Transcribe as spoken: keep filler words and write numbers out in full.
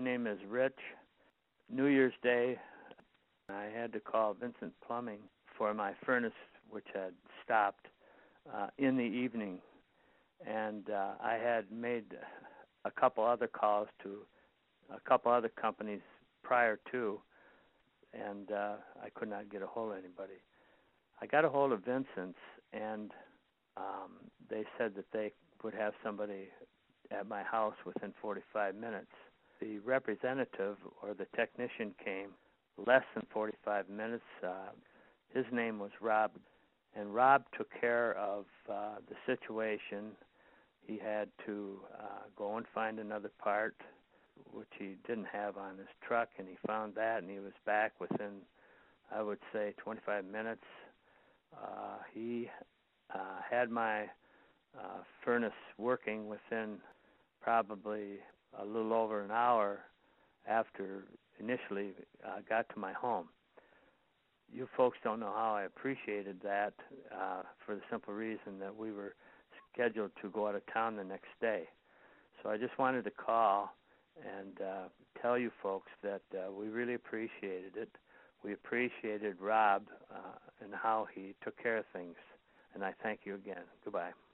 name is Rich. New Year's Day, I had to call Vincent Plumbing for my furnace, which had stopped uh, in the evening. And uh, I had made a couple other calls to a couple other companies prior to, and uh, I could not get a hold of anybody. I got a hold of Vincent's, and um, they said that they would have somebody at my house within forty-five minutes. The representative or the technician came less than forty-five minutes. Uh, his name was Rob, and Rob took care of uh, the situation. He had to uh, go and find another part, which he didn't have on his truck, and he found that, and he was back within, I would say, twenty-five minutes. Uh, he uh, had my uh, furnace working within probably a little over an hour after initially uh, got to my home. You folks don't know how I appreciated that uh, for the simple reason that we were scheduled to go out of town the next day. So I just wanted to call and uh, tell you folks that uh, we really appreciated it. We appreciated Rob uh, and how he took care of things, and I thank you again. Goodbye.